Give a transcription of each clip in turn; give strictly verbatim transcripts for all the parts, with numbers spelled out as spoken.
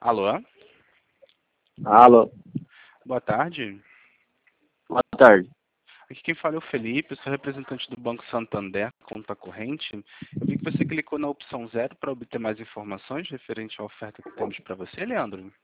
Alô? Alô, Boa tarde. boa tarde. Aqui quem fala é o Felipe, sou representante do Banco Santander, conta corrente. Eu vi que você clicou na opção zero para obter mais informações referente à oferta que temos para você, Leandro.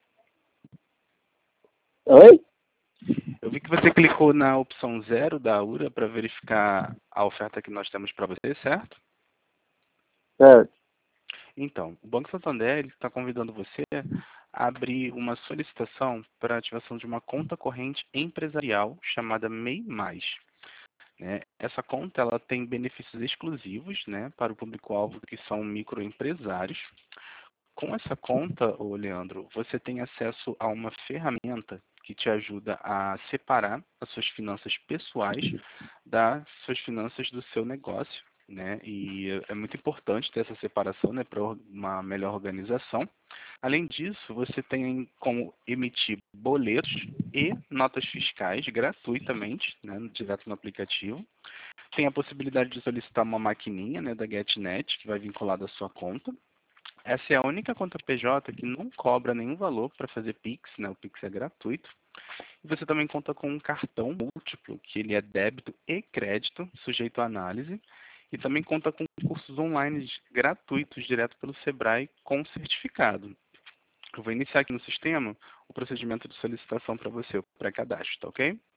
Oi? Eu vi que você clicou na opção zero da URA para verificar a oferta que nós temos para você, certo? Certo. Então, o Banco Santander está convidando você a abrir uma solicitação para a ativação de uma conta corrente empresarial chamada MEI Mais. Né? Essa conta ela tem benefícios exclusivos, né, para o público-alvo que são microempresários. Com essa conta, ô Leandro, você tem acesso a uma ferramenta que te ajuda a separar as suas finanças pessoais das suas finanças do seu negócio, né? E é muito importante ter essa separação, né, para uma melhor organização. Além disso, você tem como emitir boletos e notas fiscais gratuitamente, né, direto no aplicativo. Tem a possibilidade de solicitar uma maquininha, né, da GetNet, que vai vinculada à sua conta. Essa é a única conta P J que não cobra nenhum valor para fazer Pix, né? O Pix é gratuito. E você também conta com um cartão múltiplo, que ele é débito e crédito, sujeito à análise. E também conta com cursos online gratuitos direto pelo Sebrae com certificado. Eu vou iniciar aqui no sistema o procedimento de solicitação para você, o pré-cadastro, tá ok?